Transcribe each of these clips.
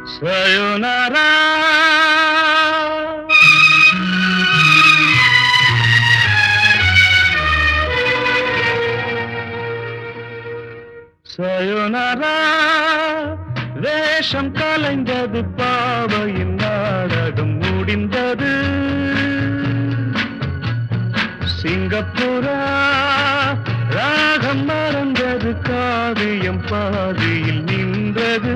sayonara sayonara வேஷம் கலைந்தது பாவையின் நாடகம் முடிந்தது சிங்கப்பூரா ராகம் மறந்தது காவியம் பாதியில் நின்றது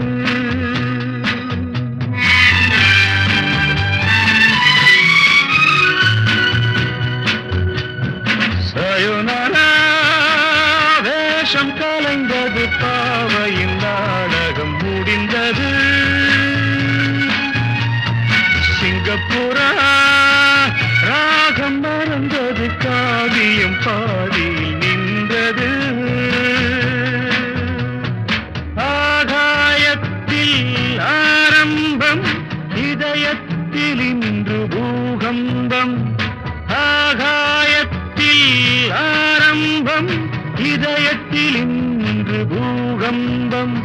sayonara வேஷம் கலைந்தது பாவையின் நாடகம் முடிந்தது சிங்கப்பூரா ராகம் மறந்தது காவியம் பாதியில் நின்றது ஆகாயத்தில் ஆரம்பம் இதயத்தில் இன்று பூகம்பம் ஆகாயத்தில் ஆரம்பம் இதயத்தில் இன்று பூகம்பம்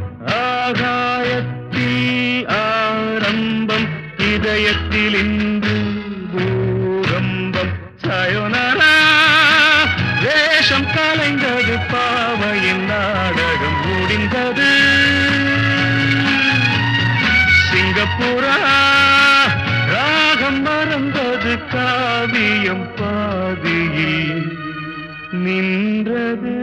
ஆகாயத்தில் ஆரம்பம் இதயத்தில் இன்று பூகம்பம் sayonara வேஷம் கலைந்தது பாவையின் நாடகம் முடிந்தது சிங்கப்பூரா ராகம் மறந்தது காவியம் பாதியில் நின்றது